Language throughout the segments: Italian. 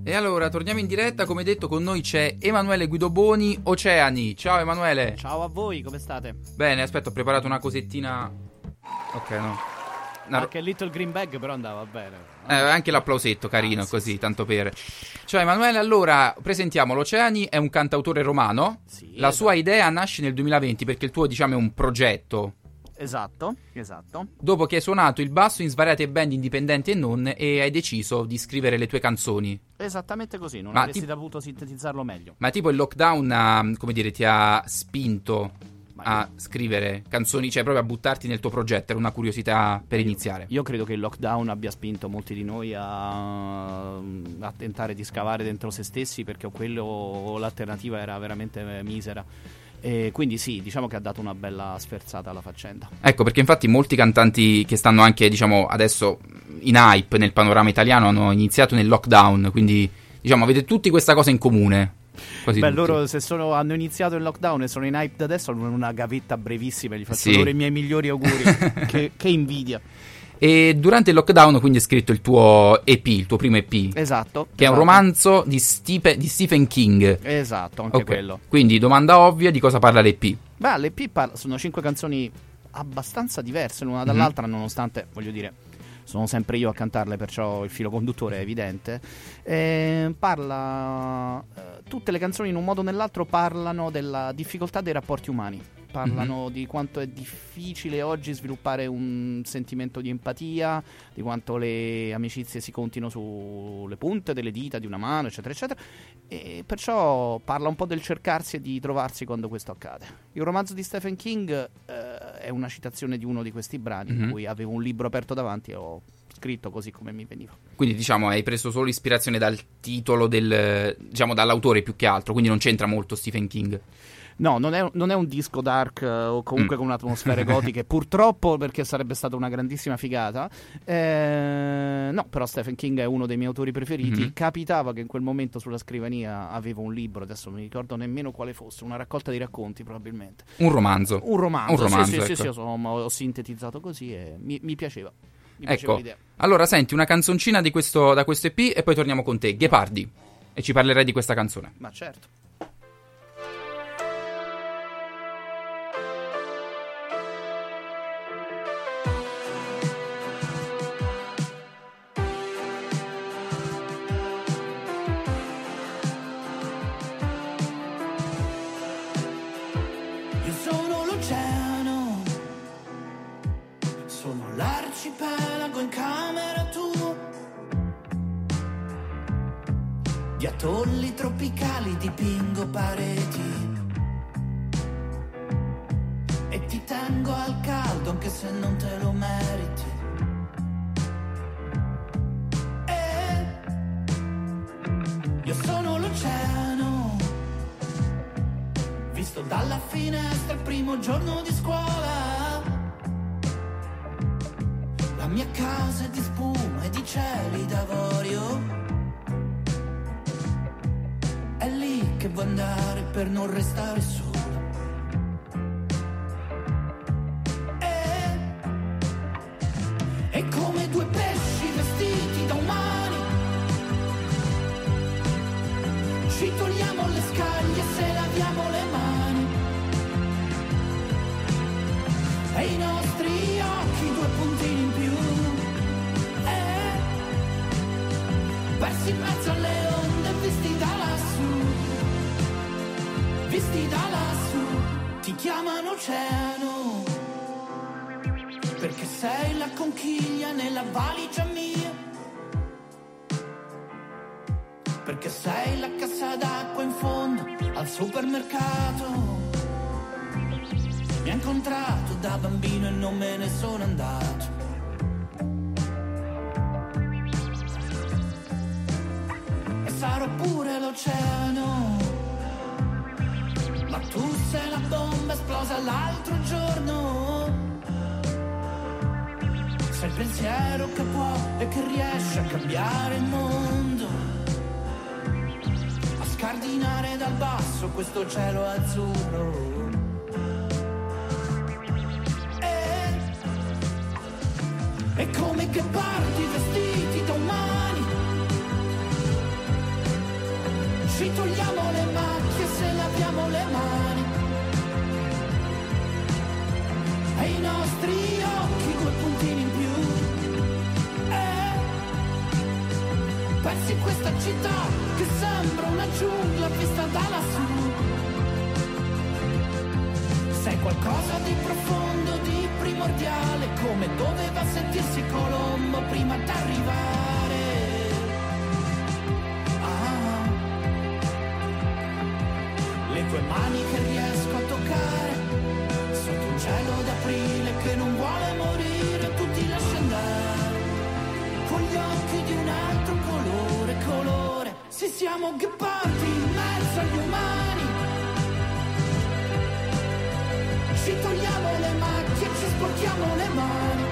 E allora, torniamo in diretta, come detto con noi c'è Emanuele Guidoboni, Oceani. Ciao Emanuele. Ciao a voi, come state? Bene, aspetta, ho preparato una cosettina. Ok, no. Anche il Little Green Bag però andava bene. Anche l'applausetto, carino, così, tanto per. Ciao Emanuele, allora, presentiamo l'Oceani, è un cantautore romano. Sì, La sua idea nasce nel 2020 perché il tuo, diciamo, è un progetto. Esatto. Dopo che hai suonato il basso in svariate band indipendenti e non, e hai deciso di scrivere le tue canzoni. Esattamente così, non avresti dovuto sintetizzarlo meglio. Ma tipo il lockdown, come dire, ti ha spinto a scrivere canzoni, cioè proprio a buttarti nel tuo progetto, era una curiosità per iniziare. Io credo che il lockdown abbia spinto molti di noi a tentare di scavare dentro se stessi, perché l'alternativa era veramente misera. E quindi sì, diciamo che ha dato una bella sferzata alla faccenda. Ecco, perché infatti molti cantanti che stanno anche, diciamo, adesso in hype nel panorama italiano hanno iniziato nel lockdown, quindi diciamo avete tutti questa cosa in comune. Quasi tutti. Loro se hanno iniziato il lockdown e sono in hype da adesso hanno una gavetta brevissima, gli faccio sì. loro i miei migliori auguri. che invidia. E durante il lockdown quindi hai scritto il tuo EP, il tuo primo EP. Esatto. Che è un romanzo di Stephen King. Esatto, anche quello. Quindi domanda ovvia, di cosa parla l'EP? Beh, l'EP sono 5 canzoni abbastanza diverse l'una dall'altra, nonostante, voglio dire, sono sempre io a cantarle, perciò il filo conduttore è evidente. Tutte le canzoni in un modo o nell'altro parlano della difficoltà dei rapporti umani. Parlano di quanto è difficile oggi sviluppare un sentimento di empatia, di quanto le amicizie si contino sulle punte delle dita di una mano, eccetera, eccetera. E perciò parla un po' del cercarsi e di trovarsi quando questo accade. Il romanzo di Stephen King è una citazione di uno di questi brani in cui avevo un libro aperto davanti e ho scritto così come mi veniva. Quindi diciamo hai preso solo ispirazione dal titolo diciamo dall'autore più che altro, quindi non c'entra molto Stephen King. No, non è un disco dark o comunque con atmosfere gotiche, purtroppo, perché sarebbe stata una grandissima figata. No, però Stephen King è uno dei miei autori preferiti. Capitava che in quel momento sulla scrivania avevo un libro, adesso non mi ricordo nemmeno quale fosse, una raccolta di racconti probabilmente. Un romanzo, sì, ecco. ho sintetizzato così e mi piaceva. Ecco, allora senti una canzoncina da questo EP e poi torniamo con te, Ghepardi, e ci parlerai di questa canzone. Ma certo. Io sono l'oceano, sono l'arcipelago in camera tua, di atolli tropicali dipingo pareti e ti tengo al caldo anche se non te lo meriti. Io sono l'oceano, visto dalla finestra il primo giorno di scuola. La mia casa è di spuma e di cieli d'avorio. È lì che vuoi andare per non restare sola. E come due pesci vestiti da umani ci togliamo le scaglie se laviamo le mani. E i nostri occhi due puntini in più, persi in mezzo alle onde visti da lassù, ti chiamano oceano, perché sei la conchiglia nella valigia mia, perché sei la cassa d'acqua in fondo al supermercato. Mi ha incontrato da bambino e non me ne sono andato. E sarò pure l'oceano, ma tu sei la bomba esplosa l'altro giorno. Sei il pensiero che può e che riesce a cambiare il mondo, a scardinare dal basso questo cielo azzurro. E come che parti vestiti da umani Ci togliamo le macchie se laviamo le mani. E i nostri occhi 2 puntini in più. Persi in questa città che sembra una giungla vista da lassù. Sei qualcosa di profondo, di primordiale, come doveva sentirsi Colombo prima d'arrivare. Ah. Le tue mani che riesco a toccare, sotto un cielo d'aprile che non vuole morire, tu ti lasci andare, con gli occhi di un altro colore. Sì, siamo ghepardi in mezzo agli umani. Ci togliamo le macchie, ci sporchiamo le mani.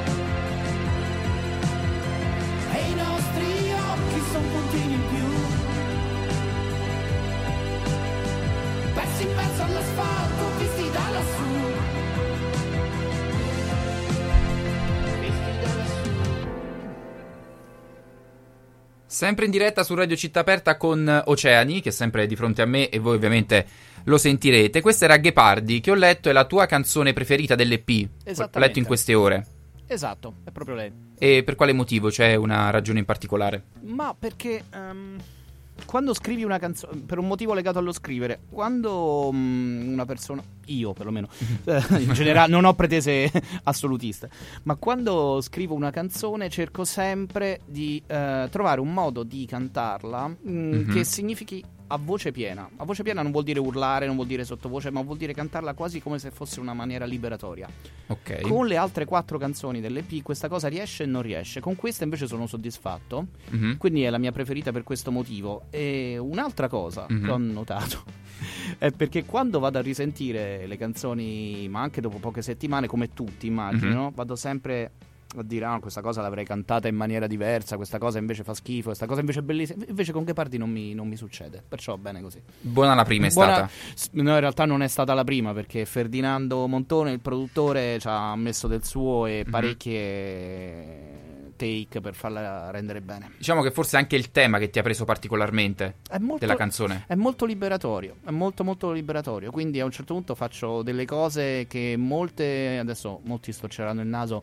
E i nostri occhi sono puntini in più. Persi in mezzo all'asfalto, visti da lassù. Sempre in diretta su Radio Città Aperta con Oceani, che è sempre di fronte a me e voi ovviamente lo sentirete. Questa era Ghepardi, che ho letto è la tua canzone preferita dell'EP. Esattamente. Ho letto in queste ore. Esatto, è proprio lei. E per quale motivo? C'è una ragione in particolare? Ma perché quando scrivi una canzone, per un motivo legato allo scrivere, quando una persona, io perlomeno, in generale non ho pretese assolutiste, ma quando scrivo una canzone cerco sempre di trovare un modo di cantarla che significhi a voce piena. A voce piena non vuol dire urlare, non vuol dire sottovoce, ma vuol dire cantarla quasi come se fosse una maniera liberatoria. Ok. Con le altre 4 canzoni dell'EP questa cosa riesce e non riesce. Con questa invece sono soddisfatto, quindi è la mia preferita per questo motivo. E un'altra cosa che ho notato è perché quando vado a risentire le canzoni, ma anche dopo poche settimane, come tutti immagino, vado sempre a dire questa cosa l'avrei cantata in maniera diversa, questa cosa invece fa schifo, questa cosa invece è bellissima. Invece con Ghepardi non mi succede, perciò bene così. Buona la prima è stata. No, in realtà non è stata la prima, perché Ferdinando Montone, il produttore, ci ha messo del suo e parecchie take per farla rendere bene. Diciamo che forse anche il tema che ti ha preso particolarmente della canzone è molto liberatorio, è molto molto liberatorio, quindi a un certo punto faccio delle cose che adesso molti storceranno il naso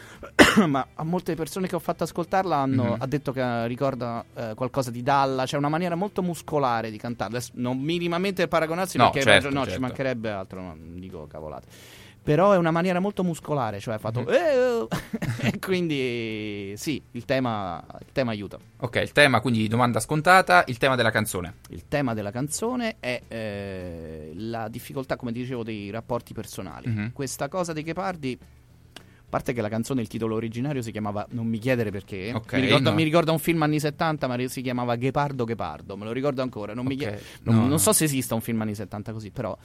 ma a molte persone che ho fatto ascoltarla ha detto che ricorda qualcosa di Dalla. C'è una maniera molto muscolare di cantare. Adesso non minimamente paragonarsi, no, perché certo. ci mancherebbe altro, non dico cavolate. Però è una maniera molto muscolare, cioè ha fatto e quindi sì, il tema aiuta. Ok, il tema, quindi domanda scontata, il tema della canzone. Il tema della canzone è la difficoltà, come dicevo, dei rapporti personali. Questa cosa dei Ghepardi, a parte che la canzone, il titolo originario si chiamava Non mi chiedere perché, mi ricorda un film anni 70, ma si chiamava Ghepardo, me lo ricordo ancora. Non so se esista un film anni 70 così, però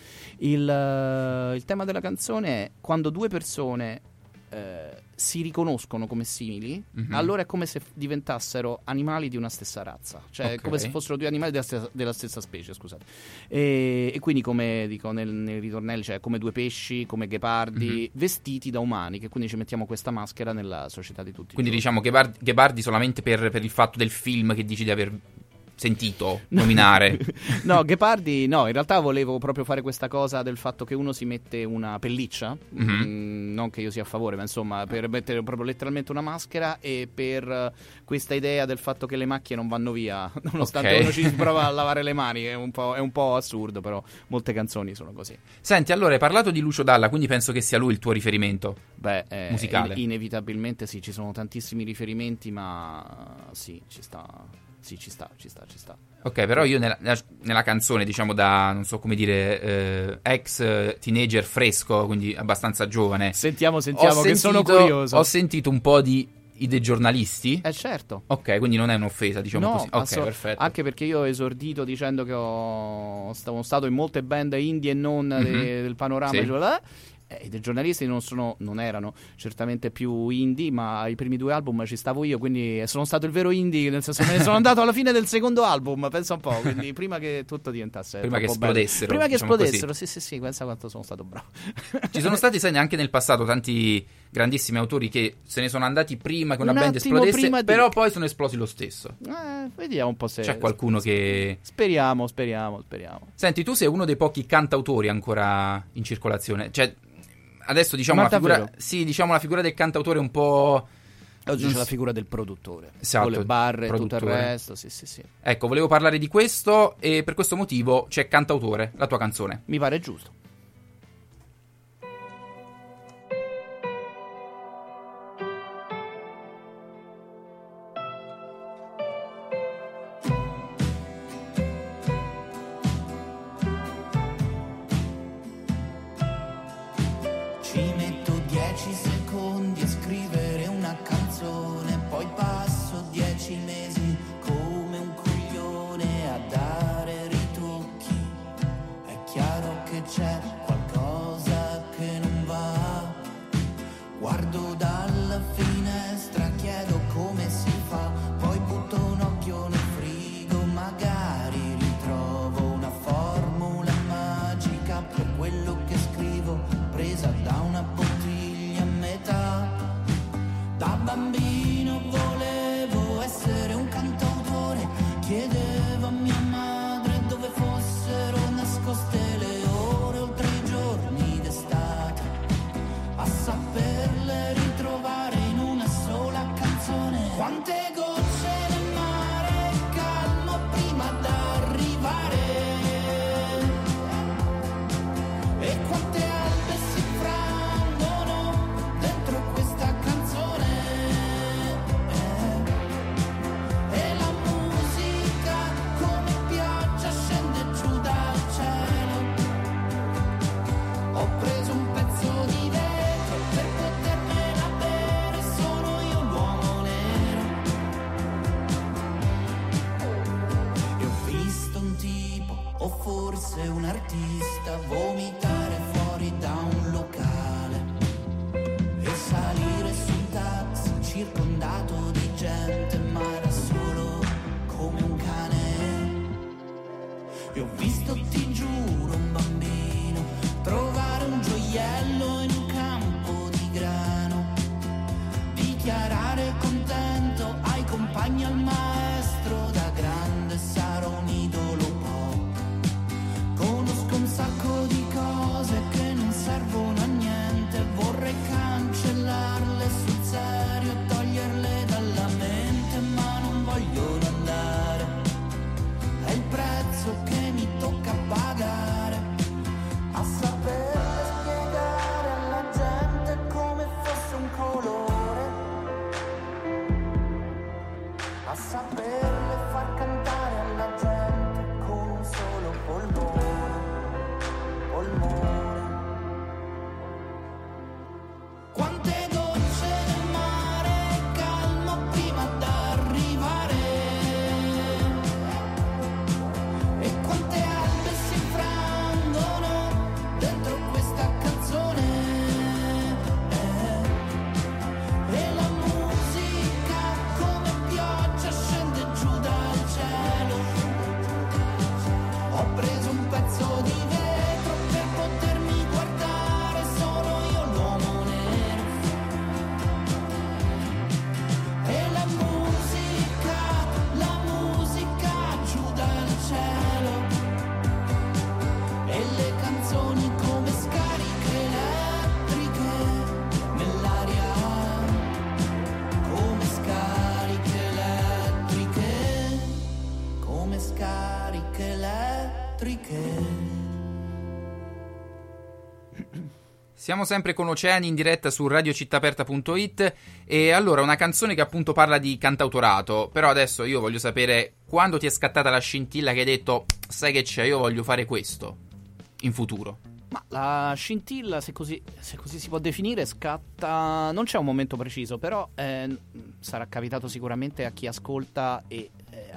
il tema della canzone è quando 2 persone si riconoscono come simili, allora è come se diventassero animali di una stessa razza, cioè come se fossero 2 animali della stessa specie, scusate. E quindi, come dico nei ritornelli, cioè come 2 pesci, come ghepardi, vestiti da umani, che quindi ci mettiamo questa maschera nella società di tutti. Quindi diciamo Ghepardi solamente per il fatto del film che dici di aver sentito nominare. No, Ghepardi no, in realtà volevo proprio fare questa cosa del fatto che uno si mette una pelliccia, non che io sia a favore, ma insomma per mettere proprio letteralmente una maschera, e per questa idea del fatto che le macchie non vanno via nonostante uno ci prova a lavare le mani, è un po' assurdo, però molte canzoni sono così. Senti, allora hai parlato di Lucio Dalla, quindi penso che sia lui il tuo riferimento musicale. Inevitabilmente sì, ci sono tantissimi riferimenti, ma sì, ci sta. Sì, ci sta. Ok, però io nella canzone, diciamo da, non so come dire, ex teenager fresco, quindi abbastanza giovane. Sentiamo che sono curioso. Ho sentito un po' di dei giornalisti. Certo. Ok, quindi non è un'offesa, diciamo così. Ok, perfetto. Anche perché io ho esordito dicendo che sono stato in molte band indie e non del panorama. Sì. I giornalisti non erano certamente più indie, ma i primi 2 album ci stavo io, quindi sono stato il vero indie, nel senso me ne sono andato alla fine del secondo album, pensa un po', quindi prima che tutto diventasse prima che esplodessero, bello. Sì, pensa quanto sono stato bravo. Ci sono stati, sai, anche nel passato tanti grandissimi autori che se ne sono andati prima che una Un band attimo esplodesse, prima di- però poi sono esplosi lo stesso. Vediamo un po' se... C'è qualcuno che... Speriamo. Senti, tu sei uno dei pochi cantautori ancora in circolazione. Cioè, adesso diciamo Ma la figura... davvero? Sì, diciamo la figura del cantautore un po'... Oggi non c'è la s- figura del produttore. Esatto, con le barre e tutto il produttore. resto. Sì. Ecco, volevo parlare di questo e per questo motivo c'è Cantautore, la tua canzone. Mi pare giusto. Ci metto 10 secondi a scrivere una canzone, poi passo 10 mesi come un coglione a dare ritocchi. È chiaro che c'è qualcosa che non va. Guardo dalla finestra, chiedo come si fa, poi butto un occhio nel frigo, magari ritrovo una formula magica per quello che scrivo, presa da una bottiglia a metà. Da bambino volevo essere un cantautore, chiedevo a mia madre dove fossero nascoste le ore oltre i giorni d'estate, a saperle ritrovare in una sola canzone. Quante gocce nel mare, calmo prima d'arrivare, e quante albe si frangono dentro questa canzone. E la musica come pioggia scende giù dal cielo. Ho preso un pezzo di vetro per potermela bere, sono io l'uomo nero. E ho visto un tipo, o forse un artista, vomitare fuori da un locale e salire su un taxi circondato di gente, ma era solo come un cane. E ho visto, ti giuro, un bambino trovare un gioiello in un campo di grano, dichiarare contento ai compagni, al maestro, da grande sarò un idolo pop. Conosco un sacco di cose che non servono a niente, vorrei cancellarle sul serio, toglierle dalla mente, ma non voglio andare. È il prezzo che mi tocca pagare, a saperle spiegare alla gente come fosse un colore, a saperle far cantare alla gente con un solo polmone, polmone. Quante gocce nel mare, calmo prima d'arrivare, e quante albe si frangono dentro questa canzone. E la musica come pioggia scende giù dal cielo. Ho preso un pezzo di vetro per potermi guardare, sono io l'uomo nero. E la musica giù dal cielo, e le canzoni come scariche elettriche nell'aria, come scariche elettriche, come scariche elettriche. Siamo sempre con Oceani in diretta su radiocittaperta.it e allora una canzone che appunto parla di cantautorato, però adesso io voglio sapere quando ti è scattata la scintilla che hai detto sai che c'è, io voglio fare questo in futuro. Ma la scintilla, se così si può definire, scatta... Non c'è un momento preciso, però sarà capitato sicuramente a chi ascolta e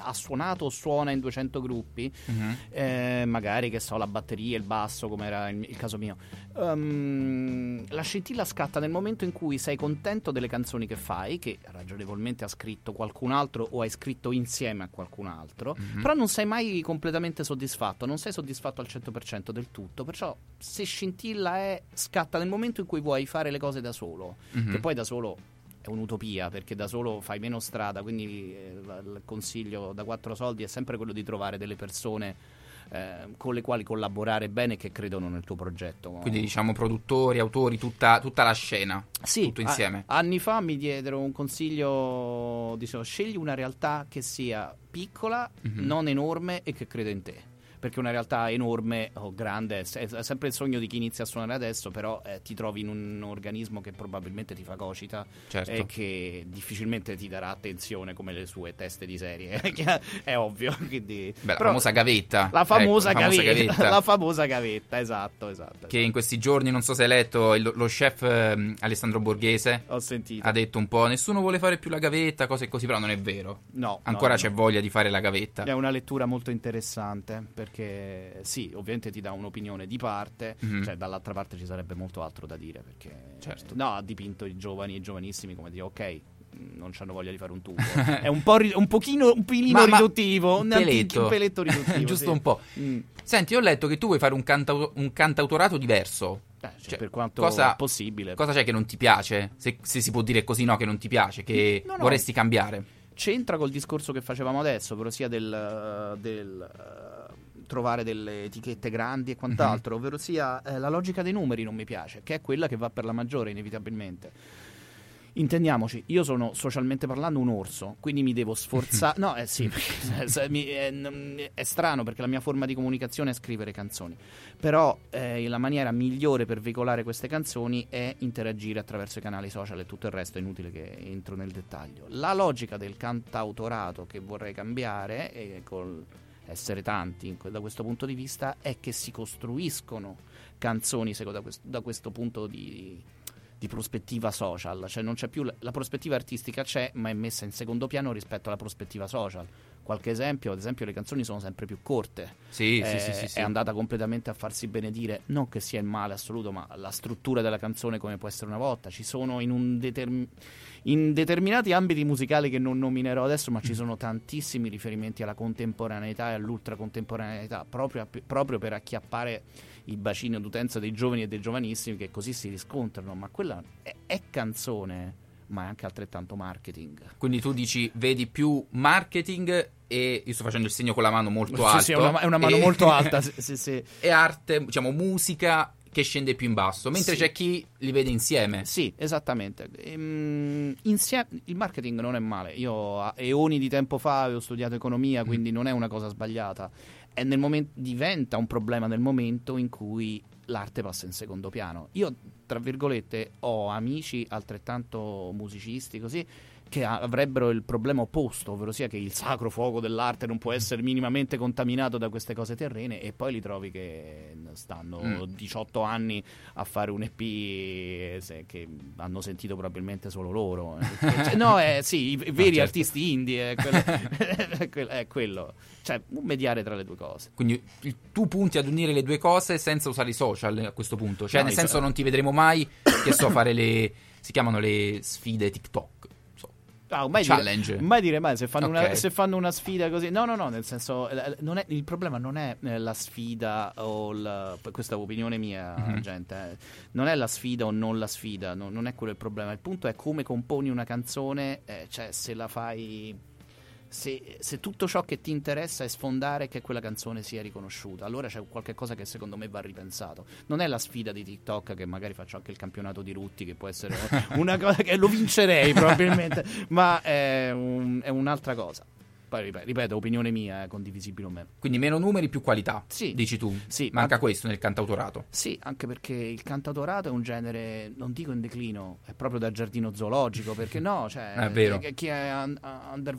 ha suonato o suona in 200 gruppi, magari che so la batteria, il basso, come era il caso mio, la scintilla scatta nel momento in cui sei contento delle canzoni che fai, che ragionevolmente ha scritto qualcun altro o hai scritto insieme a qualcun altro, però non sei mai completamente soddisfatto, non sei soddisfatto al 100% del tutto, perciò se scintilla scatta nel momento in cui vuoi fare le cose da solo, che poi da solo è un'utopia, perché da solo fai meno strada, quindi il consiglio da 4 soldi è sempre quello di trovare delle persone con le quali collaborare bene, che credono nel tuo progetto. Quindi diciamo produttori, autori, tutta la scena, sì, tutto insieme. Anni fa mi diedero un consiglio, dicevo, scegli una realtà che sia piccola, non enorme e che creda in te. Perché una realtà enorme o grande è sempre il sogno di chi inizia a suonare adesso, però ti trovi in un organismo che probabilmente ti fagocita, certo, e che difficilmente ti darà attenzione come le sue teste di serie. È ovvio. Quindi, la famosa gavetta. La famosa gavetta. La famosa gavetta, esatto. Che in questi giorni, non so se hai letto, lo chef Alessandro Borghese ho sentito, ha detto un po' nessuno vuole fare più la gavetta, cose così, però non è vero. No. Ancora c'è voglia di fare la gavetta. È una lettura molto interessante, perché sì, ovviamente ti dà un'opinione di parte, cioè dall'altra parte ci sarebbe molto altro da dire, perché certo, ha dipinto i giovani e i giovanissimi come dire ok, non c'hanno voglia di fare un tubo. È un pelino riduttivo, un peletto riduttivo, giusto, sì. Un po'. Senti, ho letto che tu vuoi fare un cantautorato diverso. Cioè, per quanto possibile. Cosa c'è che non ti piace? Se si può dire così, no, che non ti piace, che vorresti cambiare? C'entra col discorso che facevamo adesso, ovvero sia del trovare delle etichette grandi e quant'altro, ovvero sia la logica dei numeri non mi piace, che è quella che va per la maggiore inevitabilmente. Intendiamoci, io sono socialmente parlando un orso, quindi mi devo sforzare. No, sì, è strano, perché la mia forma di comunicazione è scrivere canzoni. Però la maniera migliore per veicolare queste canzoni è interagire attraverso i canali social, e tutto il resto è inutile che entro nel dettaglio. La logica del cantautorato che vorrei cambiare, e col essere tanti da questo punto di vista, è che si costruiscono canzoni da questo punto di prospettiva social, cioè non c'è più la prospettiva artistica, c'è, ma è messa in secondo piano rispetto alla prospettiva social. Qualche esempio, ad esempio le canzoni sono sempre più corte, sì. È andata completamente a farsi benedire, non che sia il male assoluto, ma la struttura della canzone come può essere una volta. Ci sono in determinati ambiti musicali che non nominerò adesso, ma ci sono tantissimi riferimenti alla contemporaneità e all'ultracontemporaneità, proprio per acchiappare il bacino d'utenza dei giovani e dei giovanissimi, che così si riscontrano. Ma quella è canzone, ma è anche altrettanto marketing. Quindi tu dici, vedi più marketing, e io sto facendo il segno con la mano molto alto. Sì, è una mano molto alta. Sì. E arte, diciamo, musica che scende più in basso, mentre c'è chi li vede insieme. Sì, esattamente. Insieme, il marketing non è male. Io eoni di tempo fa avevo studiato economia, quindi non è una cosa sbagliata. E diventa un problema nel momento in cui l'arte passa in secondo piano. Io, tra virgolette, ho amici altrettanto musicisti così, che avrebbero il problema opposto, ovvero sia che il sacro fuoco dell'arte non può essere minimamente contaminato da queste cose terrene, e poi li trovi che stanno 18 anni a fare un EP che hanno sentito probabilmente solo loro. Sì, i veri artisti indie, è quello. Cioè, un mediare tra le due cose. Quindi tu punti ad unire le due cose senza usare i social a questo punto? Cioè, nel senso, non ti vedremo mai, che so, fare si chiamano le sfide TikTok. Challenge. Mai se fanno una sfida così. No, nel senso, il problema non è la sfida o questa è opinione mia, gente. Non è la sfida o non la sfida, non è quello il problema. Il punto è come componi una canzone, cioè se la fai. Se tutto ciò che ti interessa è sfondare che quella canzone sia riconosciuta, allora c'è qualche cosa che secondo me va ripensato. Non è la sfida di TikTok, che magari faccio anche il campionato di Rutti, che può essere una cosa che lo vincerei probabilmente, ma è un'altra cosa. Poi ripeto, opinione mia, condivisibile o meno. Quindi meno numeri, più qualità, sì, dici tu? Sì, manca questo nel cantautorato. Sì, anche perché il cantautorato è un genere, non dico in declino, è proprio da giardino zoologico, perché no, cioè è vero. Chi è under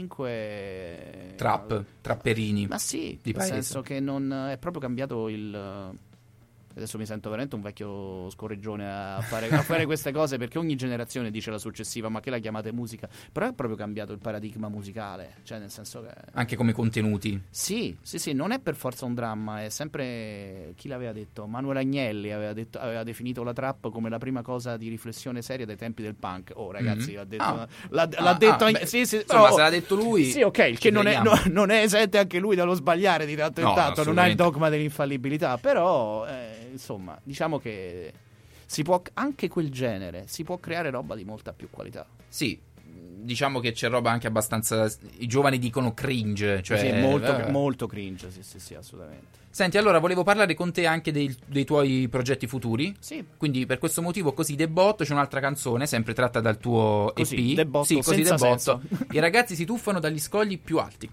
25 trapperini. Ma sì, di nel senso che non è proprio cambiato Adesso mi sento veramente un vecchio scorreggione a fare queste cose, perché ogni generazione dice la successiva, ma che la chiamate musica? Però è proprio cambiato il paradigma musicale, cioè nel senso che... Anche come contenuti. Sì, non è per forza un dramma, è sempre... Chi l'aveva detto? Manuel Agnelli aveva definito la trap come la prima cosa di riflessione seria dai tempi del punk. Oh ragazzi, l'ha detto... Sì, insomma, se l'ha detto lui... Sì, ok, che non è esente anche lui dallo sbagliare di tanto in tanto, non ha il dogma dell'infallibilità, però... insomma, diciamo che si può, anche quel genere, si può creare roba di molta più qualità. Sì, diciamo che c'è roba anche abbastanza... I giovani dicono cringe, cioè... Sì, molto cringe, sì, assolutamente. Senti, allora, volevo parlare con te anche dei tuoi progetti futuri. Sì. Quindi per questo motivo, Così Debotto, c'è un'altra canzone, sempre tratta dal tuo così, EP. Debotto, sì, Così senza Debotto. senso. I ragazzi si tuffano dagli scogli più alti.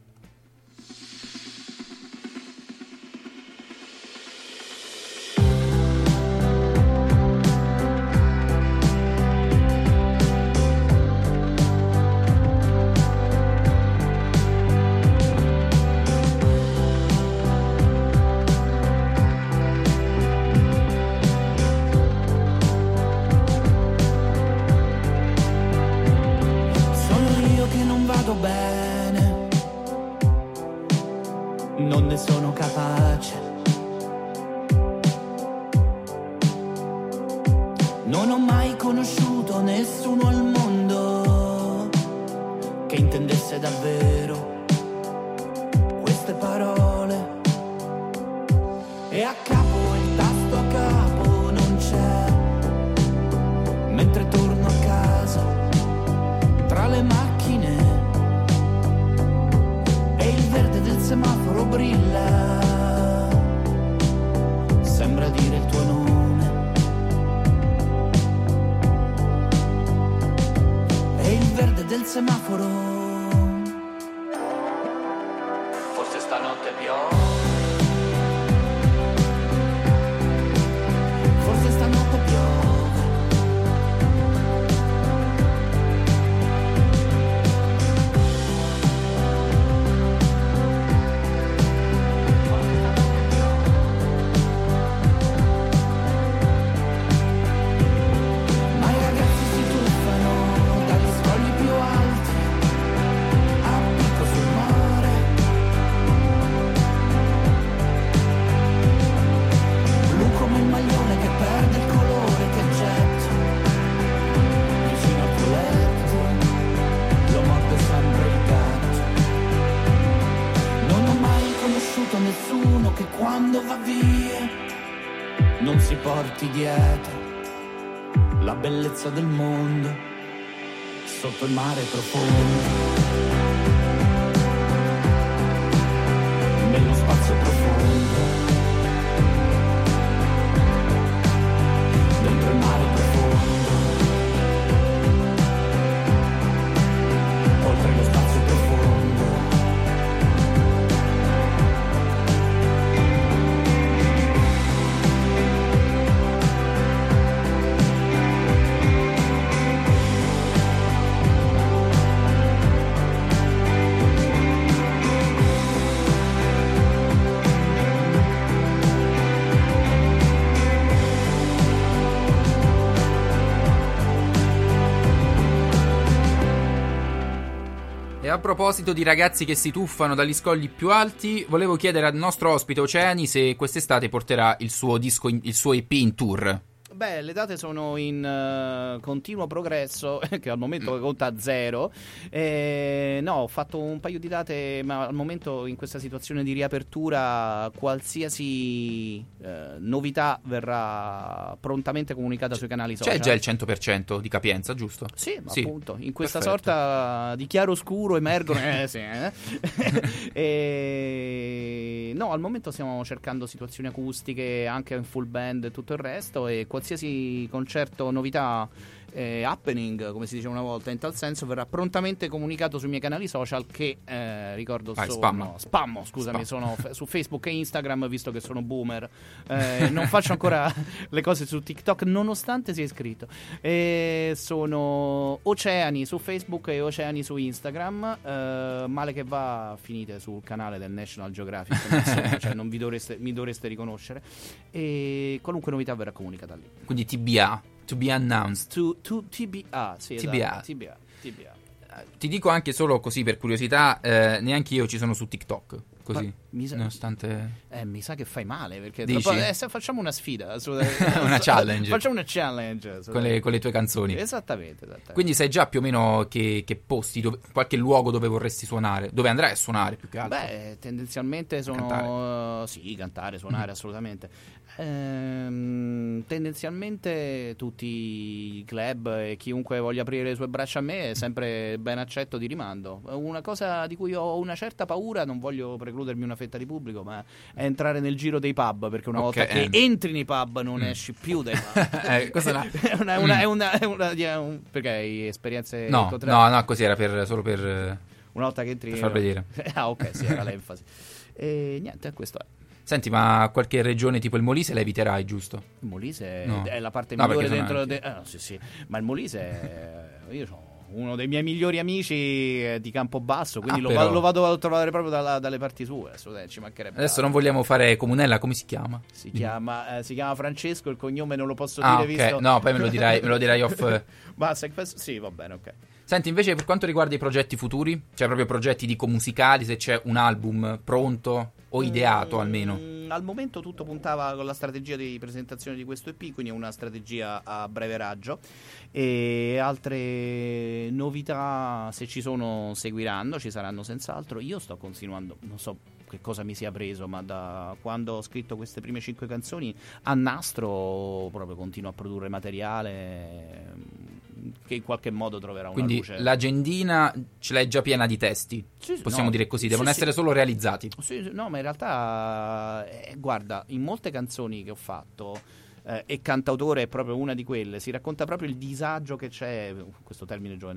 Non ne sono capace. Non ho mai conosciuto nessuno al mondo che intendesse davvero queste parole. E a capo il tasto a capo non c'è, mentre torno a casa tra le macchine e il verde del semaforo brilla, sembra dire il tuo nome. E il verde del semaforo, forse stanotte piove, forse stanotte piove. Nessuno che quando va via non si porti dietro la bellezza del mondo sotto il mare profondo, nello spazio profondo, dentro il mare profondo, oltre lo spazio profondo. A proposito di ragazzi che si tuffano dagli scogli più alti, volevo chiedere al nostro ospite Oceani se quest'estate porterà il suo disco, il suo EP in tour. Beh, le date sono in continuo progresso, che al momento conta 0. No, ho fatto un paio di date, ma al momento in questa situazione di riapertura qualsiasi novità verrà prontamente comunicata sui canali social. C'è già il 100% di capienza, giusto? Sì, appunto, in questa perfetto. Sorta di chiaroscuro emergono... No, al momento stiamo cercando situazioni acustiche, anche in full band e tutto il resto, e qualsiasi concerto, novità happening, come si dice una volta, in tal senso verrà prontamente comunicato sui miei canali social che ricordo spammo, scusami, sono su Facebook e Instagram, visto che sono boomer. Non faccio ancora le cose su TikTok nonostante sia iscritto. Sono Oceani su Facebook e Oceani su Instagram. Male che va, finite sul canale del National Geographic, insomma, cioè non mi dovreste riconoscere, e qualunque novità verrà comunicata lì. Quindi TBA, to be announced. TBA, sì, TBA. esatto, TBA. Ti dico anche solo così per curiosità, neanche io ci sono su TikTok, così, nonostante... mi sa che fai male, perché facciamo una sfida una challenge. Facciamo una challenge con le tue canzoni. Esattamente. Quindi sai già più o meno che posti, qualche luogo dove vorresti suonare, dove andrai a suonare più che altro? Beh, tendenzialmente sono cantare. Sì, cantare, suonare, assolutamente. Tendenzialmente tutti i club e chiunque voglia aprire le sue braccia a me è sempre ben accetto di rimando. Una cosa di cui ho una certa paura, non voglio precludermi una fetta di pubblico, ma è entrare nel giro dei pub, perché una volta che entri nei pub non esci più dai pub. Questa perché hai esperienze no, così era solo per una volta che entri per far vedere. Ok, sì, era l'enfasi. E niente, questo è. Senti, ma qualche regione tipo il Molise la eviterai, giusto? Il Molise No. è la parte migliore dentro. Anche... sì. Ma il Molise, io sono uno dei miei migliori amici di Campobasso, quindi lo vado a trovare proprio dalle parti sue. Ci mancherebbe. Adesso non vogliamo fare comunella, come si chiama? Si chiama Francesco, il cognome non lo posso dire, okay. visto. No, poi me lo dirai off. Basta, sì, va bene, ok. Senti, invece per quanto riguarda i progetti futuri, cioè proprio progetti dico musicali, se c'è un album pronto o ideato almeno? Al momento tutto puntava con la strategia di presentazione di questo EP, quindi è una strategia a breve raggio, e altre novità, se ci sono, seguiranno, ci saranno senz'altro. Io sto continuando, non so che cosa mi sia preso, ma da quando ho scritto queste prime 5 canzoni a nastro proprio continuo a produrre materiale che in qualche modo troverà una Quindi luce. Quindi l'agendina ce l'hai già piena di testi, possiamo dire così, devono essere solo realizzati. No, ma in realtà guarda, in molte canzoni che ho fatto e Cantautore è proprio una di quelle, si racconta proprio il disagio che c'è, questo termine giovane,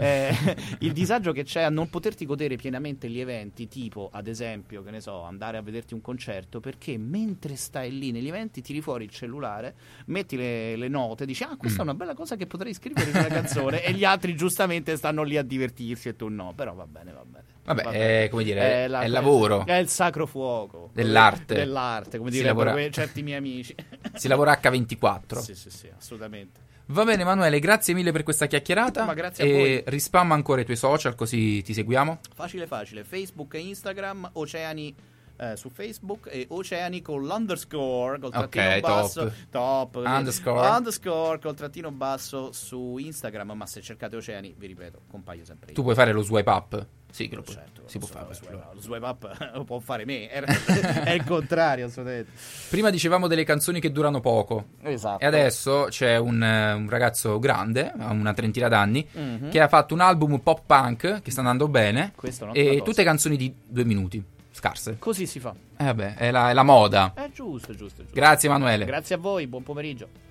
il disagio che c'è a non poterti godere pienamente gli eventi, tipo ad esempio, che ne so, andare a vederti un concerto, perché mentre stai lì negli eventi tiri fuori il cellulare, metti le note, dici questa è una bella cosa che potrei scrivere in una canzone, e gli altri giustamente stanno lì a divertirsi e tu no, però va bene. Vabbè, è come dire, è lavoro. È il sacro fuoco dell'arte, come direbbero certi miei amici. Si lavora H24. Sì, assolutamente. Va bene, Emanuele, grazie mille per questa chiacchierata. Ma grazie a voi. Rispamma ancora i tuoi social così ti seguiamo. Facile, Facebook e Instagram, Oceani su Facebook, e Oceani con l'underscore col trattino basso, top underscore col trattino basso su Instagram. Ma se cercate Oceani, vi ripeto, compaio sempre io. Tu puoi fare lo swipe up? Sì, che si può fare. Lo swipe up lo può fare me, è il contrario, assolutamente. Prima dicevamo delle canzoni che durano poco. Esatto. E adesso c'è un ragazzo grande, ha una trentina d'anni, che ha fatto un album pop punk che sta andando bene, e tutte canzoni di 2 minuti. Scarse. Così si fa. Vabbè, è la moda. È giusto. Grazie Emanuele. Grazie a voi, buon pomeriggio.